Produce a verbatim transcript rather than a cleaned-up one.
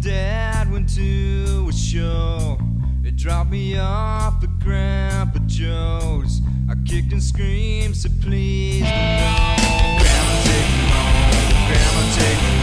dad went to a show. It dropped me off at Grandpa Joe's. I kicked and screamed, so please don't know. Grandma, take me home. Grandma, take me home.